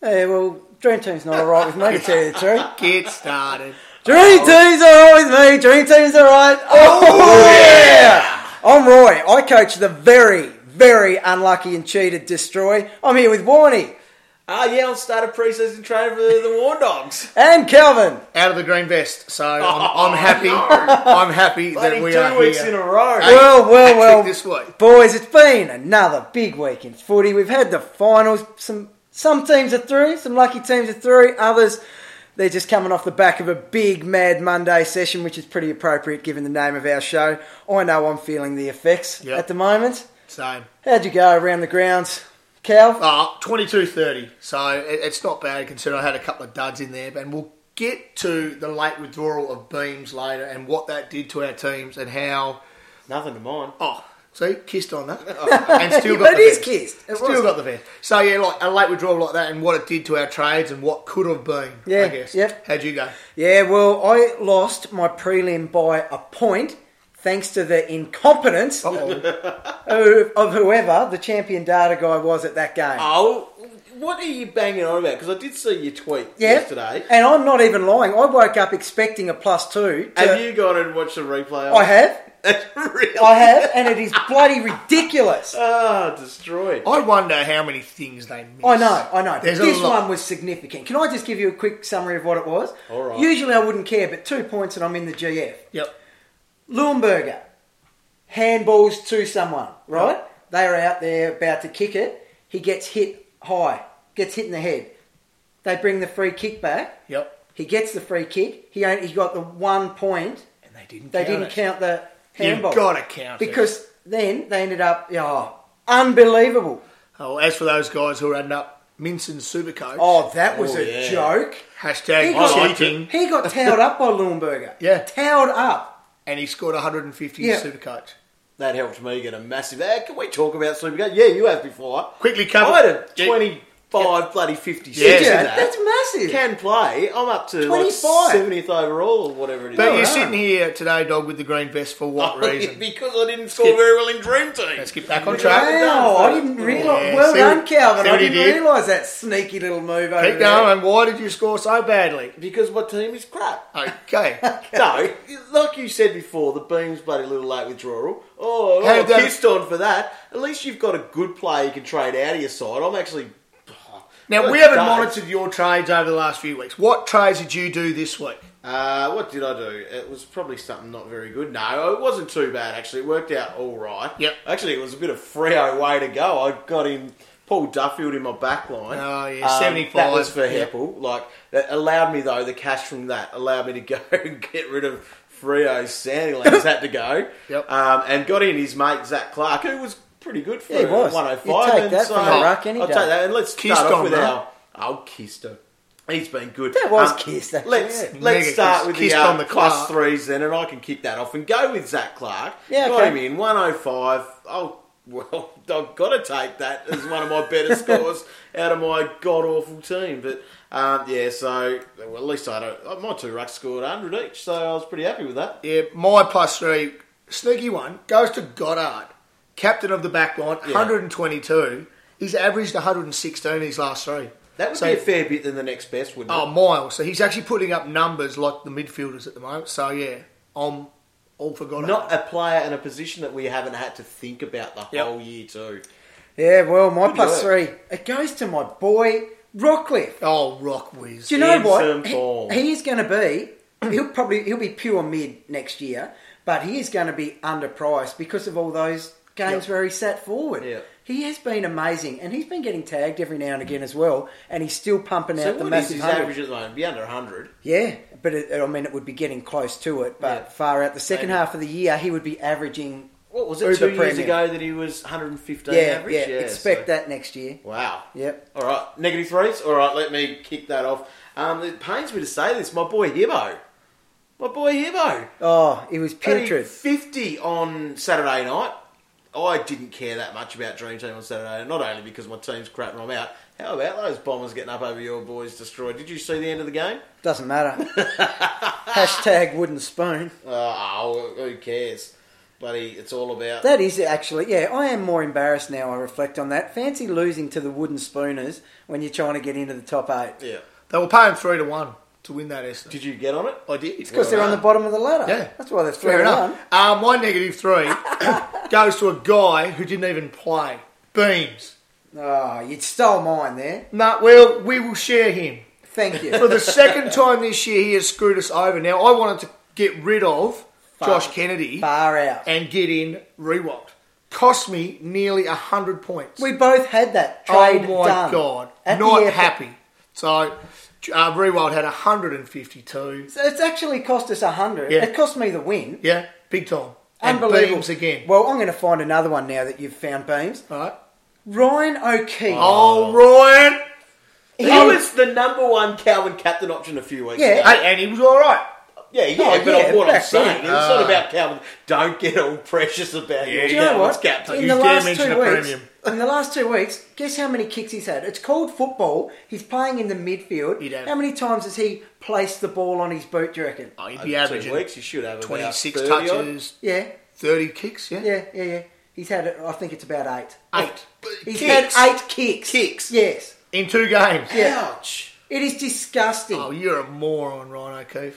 Yeah, well, Dream Team's not alright with me, to tell you the truth. Get started. Dream Team's alright with me. Dream Team's alright. Oh, yeah! I'm Roy. I coach the very, very unlucky and cheated Destroy. I'm here with Warnie. I'll start a pre-season train for the War Dogs. And Calvin. Out of the green vest. So I'm happy. I'm happy that we are here. 2 weeks in a row. Well, this week. boys, it's been another big week in footy. We've had the finals. Some teams are through. Some lucky teams are through. Others, they're just coming off the back of a big Mad Monday session, which is pretty appropriate given the name of our show. I know I'm feeling the effects at the moment. Same. How'd you go around the grounds, Cal? 22-30. So it's not bad considering I had a couple of duds in there. And we'll get to the late withdrawal of Beams later and what that did to our teams and how... Nothing to mind. See, kissed on that. And still got But the it is vest. kissed. Still got the vest. So, yeah, like a late withdrawal like that and what it did to our trades and what could have been, I guess. Yep. How'd you go? Yeah, well, I lost my prelim by a point thanks to the incompetence of whoever the champion data guy was at that game. What are you banging on about? Because I did see your tweet yesterday. And I'm not even lying. I woke up expecting a +2. Have you gone and watched the replay? I have. Really? I have, and it is bloody ridiculous. Destroyed. I wonder how many things they missed. I know. There's This a lot. one was significant. Can I just give you a quick summary of what it was? All right. Usually I wouldn't care, but 2 points and I'm in the GF. Yep. Leuenberger handballs to someone, right? They're out there about to kick it. He gets hit high, gets hit in the head. They bring the free kick back. Yep. He gets the free kick. He got the 1 point. And they didn't They count didn't it. count the handball. You've got to count it. Because then they ended up, unbelievable. As for those guys who are adding up Minson's Supercoach, Oh, that was a joke. hashtag He got- cheating, He got towed up by Leuenberger. Yeah. Towed up. and he scored 150 Yeah. Supercoach. That helped me get a massive... Can we talk about Supercoach? Yeah, you have before. Quickly cover. I had a 25 bloody 56 Yeah. in Yeah, that. that's massive. Can play. I'm up to 25. 70th overall or whatever it is. But Oh, you're wow. sitting here today, dog, with the green vest for what reason? Because I didn't score very well in Dream Team. Let's get back on track. Wow, I didn't realise. Yeah, Well see done, what- Calvin. see I what he didn't did? realise that sneaky little move over Keep there. going. Why did you score so badly? Because my team is crap. Okay. No, like you said before, the Beams bloody little late withdrawal. How I did that- kissed on for that. At least you've got a good player you can trade out of your side. I'm actually... Now, we haven't monitored your trades over the last few weeks. What trades did you do this week? What did I do? It was probably something not very good. No, it wasn't too bad, actually. It worked out all right. Yep. Actually, it was a bit of Freo way to go. I got in Paul Duffield in my back line. Oh, yeah, 75. That was for Yep. Heppel. Like, that allowed me, though, the cash from that allowed me to go and get rid of Freo's Sandylands had to go. Yep. And got in his mate, Zach Clark, who was pretty good for Yeah, he was. 105. You take and that from the ruck any I'll day. take that. And let's Kissed start off on, with right? our... Oh, Kister. He's been good. That was kissed, actually, Let's yeah. let's Mega start kiss- with kissed the, on the plus Clark. threes then, and I can kick that off and go with Zach Clark. Yeah, got okay. him in 105. Oh well, I've got to take that as one of my better scores out of my god awful team. But so well, at least I don't. My two rucks scored 100 each, so I was pretty happy with that. Yeah, my +3, sneaky one, goes to Goddard, captain of the back line, 122. He's averaged 116 in his last three. That would So- be a fair bit than the next best, wouldn't Oh, it? miles. So he's actually putting up numbers like the midfielders at the moment. So, yeah, I'm all for Goddard. Not a player in a position that we haven't had to think about the Yep. whole year too. Yeah, well, my Good +3, it goes to my boy, Rockcliffe. Oh, Rock Whiz. Do you know Instant what? form. He is going to be, he'll be pure mid next year, but he is going to be underpriced because of all those games where he sat forward. Yeah. He has been amazing, and he's been getting tagged every now and again as well, and he's still pumping So out the what is massive his 100. average at the moment? Be under 100. Yeah, but it would be getting close to it, but Yeah. far out. The second Maybe. half of the year, he would be averaging... What was it, Uber 2 years premium. ago that he was 115 Yeah, average? expect so- that next year. Wow. Yep. All right, negative threes. All right, let me kick that off. It pains me to say this. My boy Hibbo. Oh, it was Only putrid. 50 on Saturday night. I didn't care that much about Dream Team on Saturday, not only because my team's crap and I'm out. How about those Bombers getting up over your boys destroyed? Did you see the end of the game? Doesn't matter. Hashtag wooden spoon. Oh, who cares? bloody, it's all about. That is actually, yeah, I am more embarrassed now, I reflect on that. Fancy losing to the Wooden Spooners when you're trying to get into the top 8. Yeah. They were paying 3-1 to win that, Esther. Did you get on it? I did. It's because they're on the bottom of the ladder. Yeah. That's why they're Fair 3-1. enough. My negative 3 goes to a guy who didn't even play. Beams. Oh, you stole mine there. No, well, we will share him. Thank you. For the second time this year, he has screwed us over. Now, I wanted to get rid of Josh Kennedy Far out. and get in Rewalt. Cost me nearly 100 points. We both had that trade Oh my done. God. At the Not airport. happy. So, Rewalt had 152. So it's actually cost us 100. Yeah. It cost me the win. Yeah, big time. And Unbelievable. Beams again. Well, I'm going to find another one now that you've found Beams. All right. Ryan O'Keefe. Oh, Ryan. He was the number 1 Calvin captain option a few weeks Yeah. ago. And he was all right. Yeah, Oh, but yeah, what I'm back saying, then. it's not about Calvin. Don't get all precious about your Do you know Calvin's what? captain. In You the dare last mention 2 a weeks, premium. in the last 2 weeks, guess how many kicks he's had? It's called football. He's playing in the midfield. He'd have- How many times has he placed the ball on his boot? Do you reckon? Oh, he'd Over be 2 averaging weeks, you should have about 26 30 odd. touches, Yeah, 30 kicks, yeah? yeah. He's had, I think it's about 8. 8. He's Kicks. had 8 kicks. Kicks? Yes. In 2 games. Yeah. Ouch. It is disgusting. Oh, you're a moron, Ryan O'Keefe.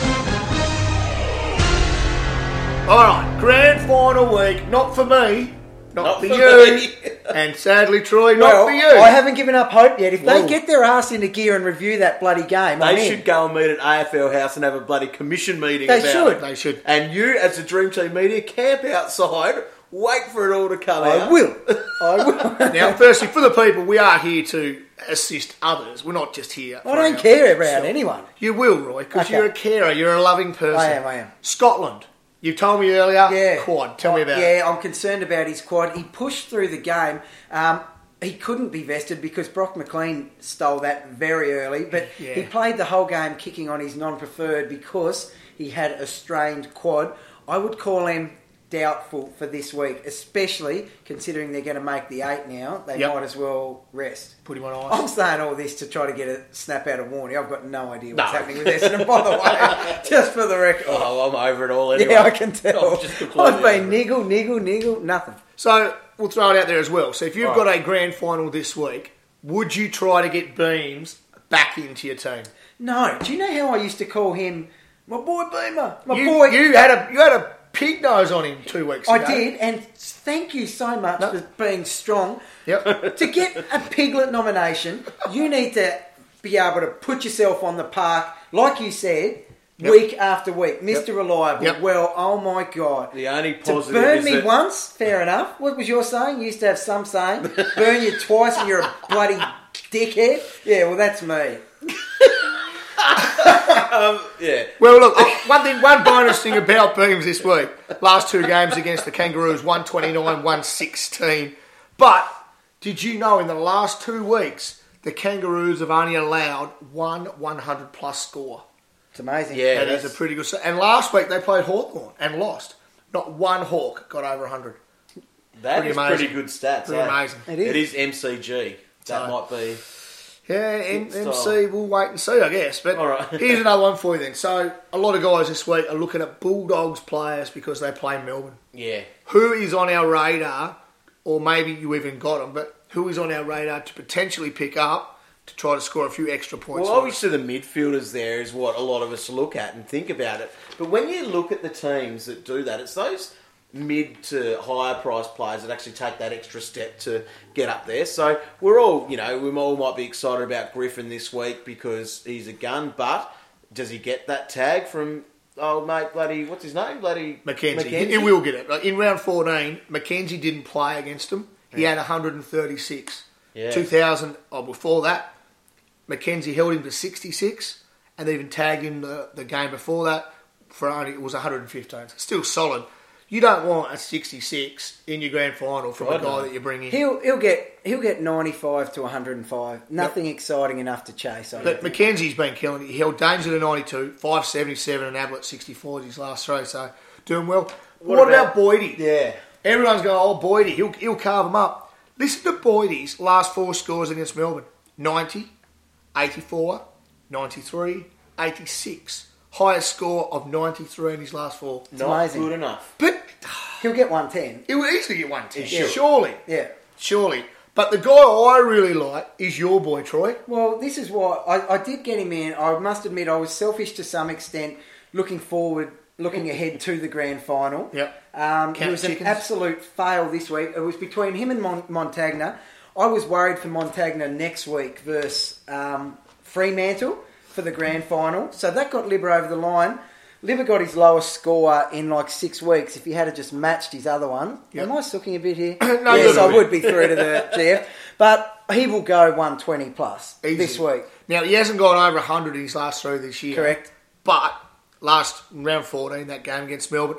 All right, grand final week. Not for me. Not for you. me. And sadly, Troy, not Well, for you. I haven't given up hope yet. If Whoa. they get their ass into gear and review that bloody game, I'm They in. should go and meet at AFL House and have a bloody commission meeting They about should. it. They should. And you, as a Dream Team media, camp outside, wait for it all to come I out. will. I will. Now, firstly, for the people, we are here to assist others. We're not just here. I don't care about anyone. You will, Roy, because Okay. you're a carer. You're a loving person. I am. Scotland. You told me earlier. Yeah. Quad. Tell me about it. Yeah, I'm concerned about his quad. He pushed through the game. He couldn't be vested because Brock McLean stole that very early, but Yeah. he played the whole game kicking on his non-preferred because he had a strained quad. I would call him doubtful for this week, especially considering they're going to make the 8 now. They Yep. might as well rest. Put him on I'm ice. saying all this to try to get a snap out of Warney. I've got no idea what's No. happening with Essendon, by the way, just for the record. Oh, I'm over it all anyway. Yeah, I can tell. I'm just completely I've been over it. niggle, nothing. So, we'll throw it out there as well. So, if you've Right. got a grand final this week, would you try to get Beams back into your team? No, do you know how I used to call him my boy Beamer? My You, boy. you had a pig nose on him 2 weeks ago. I did, and thank you so much No. for being strong. Yep. To get a Piglet nomination, you need to be able to put yourself on the park, like you said, Yep. week after week. Mr. Reliable. Yep. Well, oh my God. The only To positive burn is me that once, fair enough. What was your saying? You used to have some saying. Burn you twice and you're a bloody dickhead. Yeah, well, that's me. yeah. Well, look, one bonus thing about Beams this week. Last 2 games against the Kangaroos, 129, 116. But did you know in the last 2 weeks, the Kangaroos have only allowed one 100-plus score? It's amazing. Yeah. That is a pretty good... And last week, they played Hawthorn and lost. Not one Hawk got over 100. That Pretty is amazing. pretty good stats. Pretty eh? amazing. It is. It is MCG. That So- might be. Yeah, Good MC, style. we'll wait and see, I guess. But All right. here's another one for you then. So, a lot of guys this week are looking at Bulldogs players because they play Melbourne. Yeah. Who is on our radar, or maybe you even got them, but who is on our radar to potentially pick up to try to score a few extra points? Well, for us? obviously the midfielders there is what a lot of us look at and think about it. But when you look at the teams that do that, it's those mid to higher price players that actually take that extra step to get up there. So we're all, we all might be excited about Griffin this week because he's a gun, but does he get that tag from old mate bloody, what's his name? Bloody Mackenzie. He will get it. Like, in round 14, Mackenzie didn't play against him. He had 136. Yeah. 2000, before that, Mackenzie held him to 66 and they even tagged him the game before that for only, it was 115. So still solid. You don't want a 66 in your grand final from a guy that you bring in. He'll get 95 to 105. Nothing exciting enough to chase. I But don't think. Mackenzie's been killing it. He held Danger to 92, 577 and Ablett 64 is his last throw, so doing well. What about Boydie? Yeah. Everyone's going, oh, Boydie, he'll carve them up. Listen to Boydie's last 4 scores against Melbourne. 90, 84, 93, 86. Highest score of 93 in his last 4. Not amazing. good enough. But He'll get 110. He will easily get 110. Yeah. Surely. Yeah. Surely. But the guy I really like is your boy, Troy. Well, this is why I did get him in. I must admit I was selfish to some extent, looking ahead to the grand final. Yep. It was an absolute fail this week. It was between him and Montagna. I was worried for Montagna next week versus Fremantle for the grand final. So that got Libber over the line. Libber got his lowest score in like 6 weeks if he had just matched his other one. Yep. Am I sooking a bit here? No, yes, I bit. would be through to the GF. But he will go 120 plus Easy. this week. Now, he hasn't gone over 100 in his last 3 this year. Correct. But last round 14, that game against Melbourne,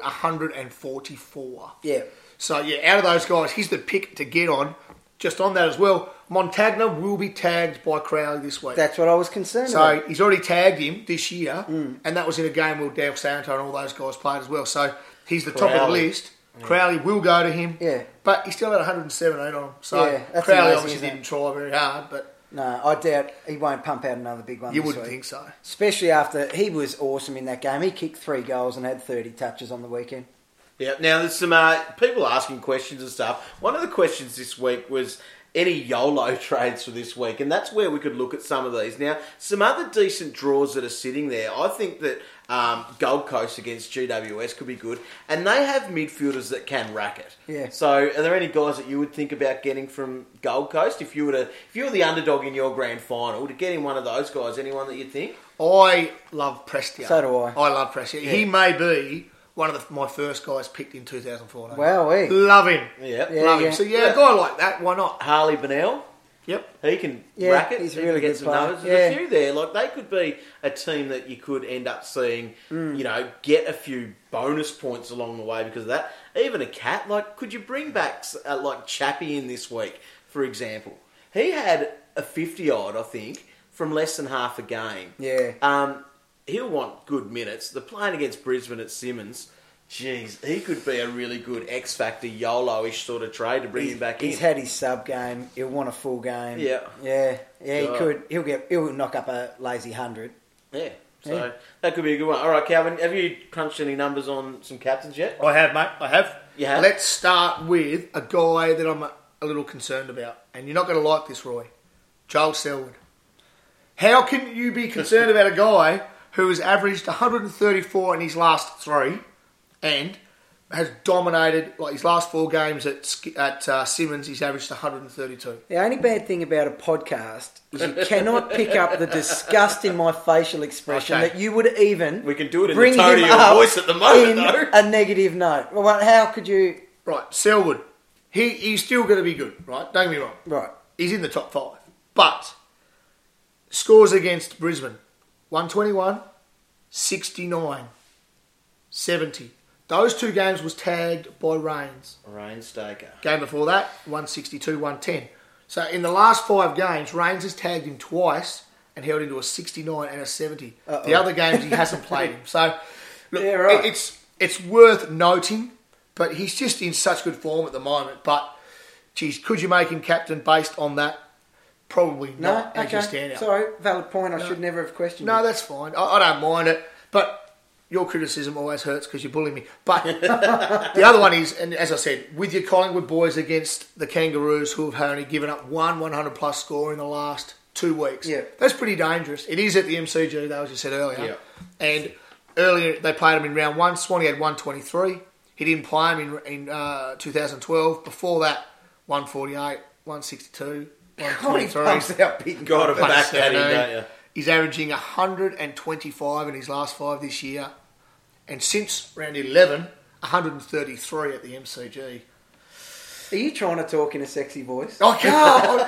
144. Yeah. So, yeah, out of those guys, he's the pick to get on. Just on that as well, Montagna will be tagged by Crowley this week. That's what I was concerned So about. he's already tagged him this year, and that was in a game where Dale Santo and all those guys played as well. So he's the top of the Crowley. list. Crowley will go to him, Yeah. but he's still at 117 on him. So Yeah, that's Crowley amazing, obviously isn't it? didn't try very hard, but No, I doubt he won't pump out another big one you this wouldn't week. think so. Especially after he was awesome in that game. He kicked 3 goals and had 30 touches on the weekend. Yeah, now there's some people asking questions and stuff. One of the questions this week was any YOLO trades for this week, and that's where we could look at some of these. Now, some other decent draws that are sitting there. I think that Gold Coast against GWS could be good, and they have midfielders that can rack it. Yeah. So, are there any guys that you would think about getting from Gold Coast if you were the underdog in your grand final to get in one of those guys? Anyone that you think? I love Prestia. So do I. I love Prestia. Yeah. He may be one of my first guys picked in 2014. Wowee. Love him. Yeah. Love him. So, yeah, a guy like that, why not? Harley Bennell. Yep. He can Yeah, rack it. he's He a really can get good some player. numbers. There's Yeah. a few there. Like they could be a team that you could end up seeing. Get a few bonus points along the way because of that. Even a cat. Like, could you bring back like Chappie in this week, for example? He had a 50 odd, I think, from less than half a game. Yeah. He'll want good minutes. They're playing against Brisbane at Simmons. Jeez, he could be a really good X Factor YOLO-ish sort of trade to bring him back in. He's had his sub game. He'll want a full game. Yeah. Yeah. Yeah, he Yeah. could. He'll knock up a lazy 100. Yeah, so Yeah. that could be a good one. All right, Calvin, have you crunched any numbers on some captains yet? I have, mate. I have. You have? Let's start with a guy that I'm a little concerned about. And you're not going to like this, Roy. Joel Selwood. How can you be concerned about a guy who has averaged 134 in his last 3 and has dominated, like his last 4 games at Simmons, he's averaged 132. The only bad thing about a podcast is you cannot pick up the disgust in my facial expression Okay. that you would even We can do it in bring the tone him of your up voice at the moment, in though. a negative note. Well, how could you... Right, Selwood. He's still going to be good, right? Don't get me wrong. Right. He's in the top 5. But scores against Brisbane, 121, 69, 70. Those 2 games was tagged by Reigns. Rainstaker. Game before that, 162, 110. So in the last 5 games, Reigns has tagged him twice and held him to a 69 and a 70. Uh-oh. The other games he hasn't played him. So look, Yeah, right. it's worth noting, but he's just in such good form at the moment. But, geez, could you make him captain based on that? Probably No? not. As your Okay. standout. Sorry, valid point. I should never have questioned No, it. that's fine. I don't mind it. But your criticism always hurts because you bully me. But the other one is, and as I said, with your Collingwood boys against the Kangaroos who have only given up one 100-plus score in the last 2 weeks. Yeah. That's pretty dangerous. It is at the MCG, though, as you said earlier. Yeah. And earlier they played him in round 1. Swanee had 123. He didn't play him in 2012. Before that, 148, 162, God, he 123. pumps out big. Got to back that in, 117. don't you? He's averaging 125 in his last 5 this year. And since round 11, 133 at the MCG. Are you trying to talk in a sexy voice? I can't.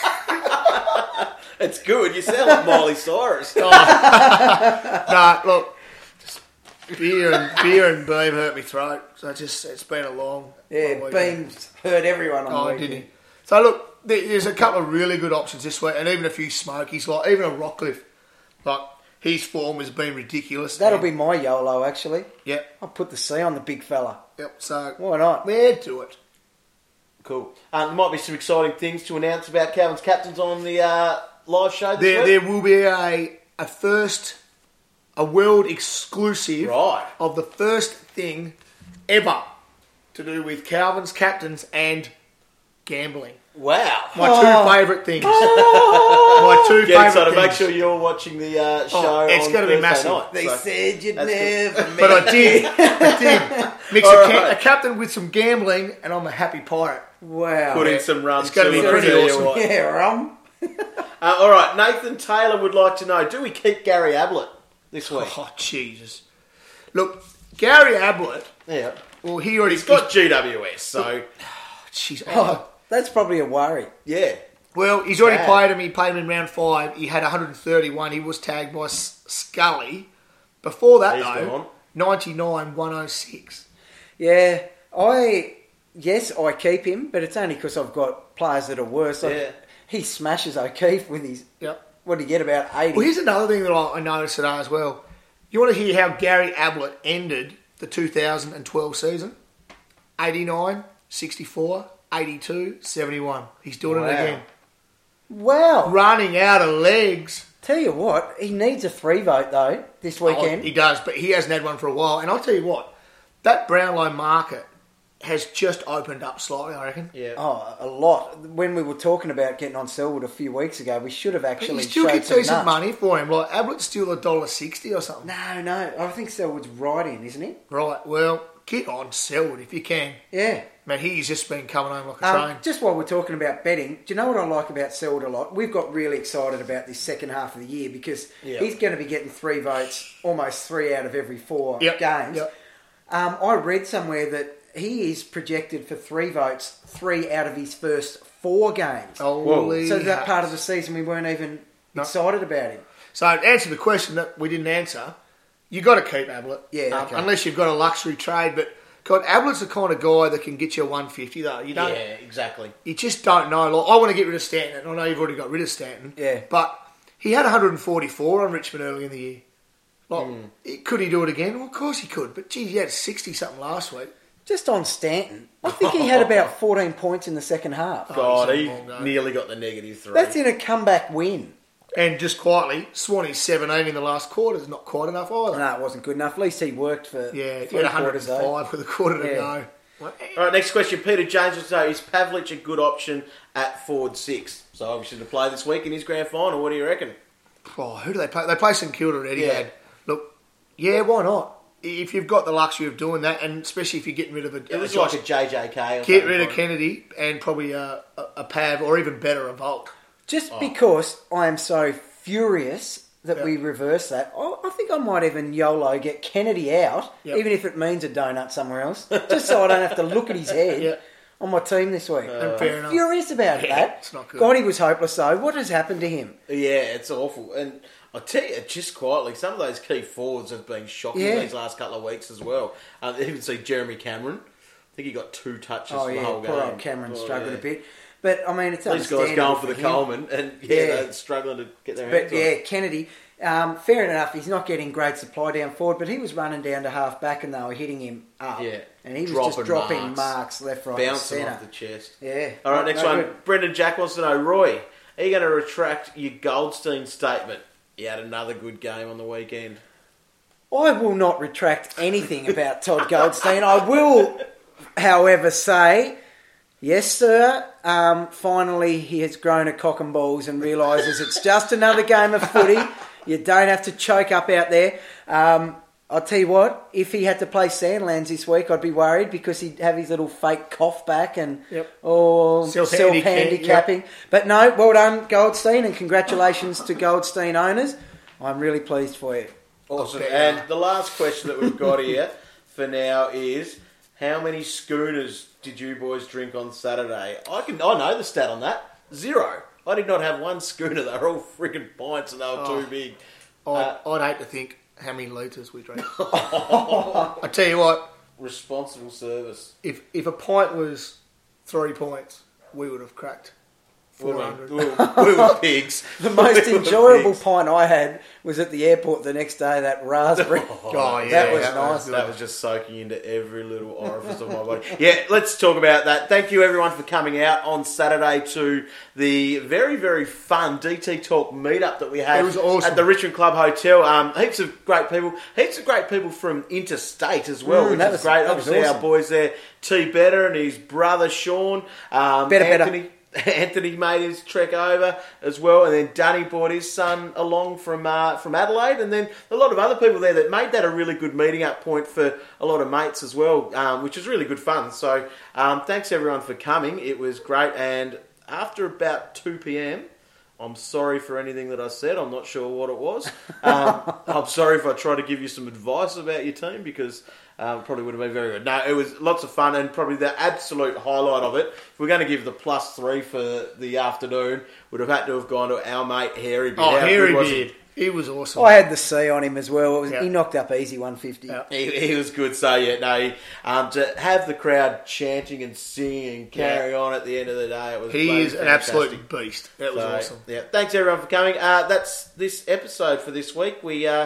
It's good. You sound like Miley Cyrus. Nah, look. Just beer and beam hurt me throat. So it's been a long Yeah, weekend. Beams hurt everyone on the Oh, weekend. didn't he? So look, there's a couple of really good options this week, and even a few smokies, like even a Rockcliffe. Like his form has been ridiculous. That'll and- be my YOLO, actually. Yep, I'll put the C on the big fella. yep. So Why not? yeah, do it. Cool. There might be some exciting things to announce about Calvin's captains on the live show this There week. will be a world exclusive Right. of the first thing ever to do with Calvin's captains and gambling. Wow. My two favourite things. My two Yeah, favourite so to things. make sure you're watching the show it's on gonna be Thursday massive. night. They So said you'd that's good. never But I make did. it. I did. Mix All a right. captain with some gambling, and I'm a happy pirate. Wow. Put in some rum. It's gonna too, be I'll pretty tell you awesome. what. Yeah, rum. All right, Nathan Taylor would like to know, do we keep Gary Ablett this week? Oh, Jesus. Look, Gary Ablett, Yeah. well, he already... He's got GWS, so Jeez, Oh, that's probably a worry. yeah. Well, he's already Bad. played him. He played him in round 5. He had 131. He was tagged by Scully. Before that, He's though, gone. 99, 106. Yeah, I keep him, but it's only because I've got players that are worse. Like, Yeah. he smashes O'Keefe with his. Yep. What did he get, about 80? Well, here's another thing that I noticed today as well. You want to hear how Gary Ablett ended the 2012 season? 89, 64, 82, 71. He's doing Wow. it again. Wow. Running out of legs. Tell you what, he needs a 3 vote though this weekend. Oh, he does, but he hasn't had one for a while. And I'll tell you what, that Brownlow market has just opened up slightly, I reckon. Yeah. Oh, a lot. When we were talking about getting on Selwood a few weeks ago, we should have But actually you still showed get some decent nuts. money for him. Like, Ablett's still $1.60 or something. No, I think Selwood's right in, isn't he? Right, well, get on Selwood if you can. Yeah. Man, he's just been coming home like a train. Just while we're talking about betting, do you know what I like about Selwood a lot? We've got really excited about this second half of the year because Yeah. he's going to be getting 3 votes, almost 3 out of every 4 Yep, games. yep. I read somewhere that he is projected for 3 votes, 3 out of his first 4 games. Holy So that hats. part of the season we weren't even No. excited about him. So, to answer the question that we didn't answer, you got to keep Ablett. Yeah, okay. Unless you've got a luxury trade. But, God, Ablett's the kind of guy that can get you a 150, though. You don't. Yeah, exactly. You just don't know. Like, I want to get rid of Stanton. I know you've already got rid of Stanton. Yeah. But he had 144 on Richmond early in the year. Like, could he do it again? Well, of course he could. But, gee, he had 60-something last week. Just on Stanton, I think he had about 14 points in the second half. God, he's he a long go. nearly got the -3. That's in a comeback win. And just quietly, Swanee's 17 in the last quarter is not quite enough either. No, it wasn't good enough. At least he worked for Yeah, he 3 had quarters, though. 105 with a quarter to Yeah. go. All right, next question. Peter James will say, is Pavlich a good option at forward 6? So obviously to play this week in his grand final. What do you reckon? Oh, who do they play? They play St Kilda at Etihad. Yeah. Look, yeah, why not? If you've got the luxury of doing that, and especially if you're getting rid of It was like a JJK. Or get something rid of for him. Kennedy and probably a Pav, or even better, a Volt. Just because I am so furious that Yep. we reverse that, I think I might even YOLO get Kennedy out, Yep. even if it means a donut somewhere else, just so I don't have to look at his head Yep. on my team this week. And fair I'm enough. furious about Yeah, that. it's not good. God, he was hopeless though. What has happened to him? Yeah, it's awful. And I'll tell you, just quietly, some of those key forwards have been shocking Yeah. these last couple of weeks as well. Even see Jeremy Cameron. I think he got 2 touches Oh for the yeah, whole game. poor old Cameron Oh, struggled yeah. a bit. But I mean, it's These guys understandable going for the him. Coleman and Yeah. they're struggling to get their But hands on yeah, it. Kennedy, fair enough, he's not getting great supply down forward, but he was running down to half back and they were hitting him up. Yeah. And he was Dropping just dropping marks. marks left, right, and Bouncing centre. off the chest. Yeah. All right, next No one. good. Brendan Jack wants to know, Roy, are you going to retract your Goldstein statement? He had another good game on the weekend. I will not retract anything about Todd Goldstein. I will, however, say, yes, sir, finally he has grown a cock and balls and realises it's just another game of footy. You don't have to choke up out there. I'll tell you what, if he had to play Sandlands this week, I'd be worried because he'd have his little fake cough back and self-handicapping. But no, well done, Goldstein, and congratulations to Goldstein owners. I'm really pleased for you. Awesome. And the last question that we've got here for now is, how many schooners did you boys drink on Saturday? I know the stat on that. 0. I did not have one schooner. They were all freaking pints and they were too big. I'd hate to think how many litres we drank. I tell you what, Responsible service. if a pint was 3 points, we would have cracked 400. We were pigs. The most We were enjoyable pigs. pint I had was at the airport the next day, that raspberry. Oh, yeah, that was that nice. was good. That was just soaking into every little orifice of my body. Yeah, let's talk about that. Thank you everyone for coming out on Saturday to the very, very fun DT Talk meetup that we had It was awesome. at the Richmond Club Hotel. Heaps of great people from interstate as well, which that is was- great. that was Obviously, awesome. our boys there, T. Better and his brother Sean, Better. Anthony made his trek over as well, and then Danny brought his son along from Adelaide, and then a lot of other people there that made that a really good meeting up point for a lot of mates as well, which is really good fun. So thanks everyone for coming. It was great, and after about 2 p.m, I'm sorry for anything that I said. I'm not sure what it was. I'm sorry if I tried to give you some advice about your team, because probably would have been very good. No, it was lots of fun, and probably the absolute highlight of it, if we're going to give the +3 for the afternoon, would have had to have gone to our mate Hairy Beard. Oh, How Hairy good was Beard. he? He was awesome. I had the C on him as well. Yeah. He knocked up easy 150. Yeah. He was good. So yeah, no, to have the crowd chanting and singing and carry on at the end of the day, it was. He is an fantastic. absolute beast. That was So, awesome. Yeah, thanks everyone for coming. That's this episode for this week.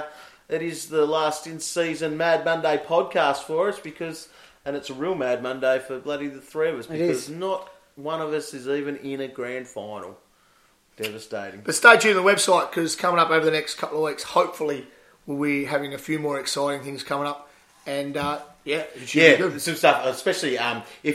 It is the last in season Mad Monday podcast for us, and it's a real Mad Monday for bloody the three of us, because not one of us is even in a grand final. Devastating. But stay tuned to the website, because coming up over the next couple of weeks, hopefully we'll be having a few more exciting things coming up. And it should be good. Some stuff, especially if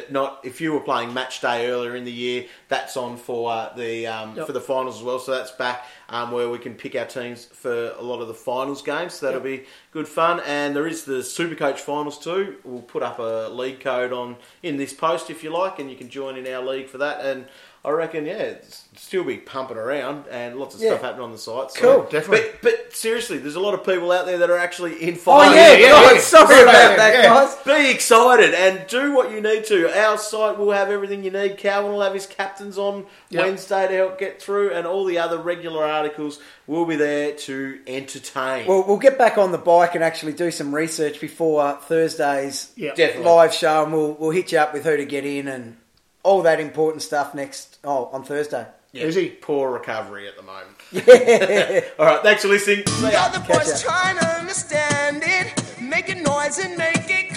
you were playing match day earlier in the year, that's on for for the finals as well. So that's back where we can pick our teams for a lot of the finals games. So that'll be good fun. And there is the Supercoach finals too. We'll put up a league code in this post if you like, and you can join in our league for that. And I reckon, still be pumping around and lots of stuff happening on the site. So. Cool. Definitely. But seriously, there's a lot of people out there that are actually in Oh, finals. yeah, God, yeah. sorry about that, Yeah. guys. Be excited and do what you need to. Our site will have everything you need. Calvin will have his captains on Wednesday to help get through, and all the other regular articles will be there to entertain. Well, we'll get back on the bike and actually do some research before Thursday's Definitely. live show, and we'll hit you up with who to get in and all that important stuff on Thursday. Yeah, Is he? poor recovery at the moment. All right, thanks for listening. See ya. The other boys trying to understand it, make a noise and make it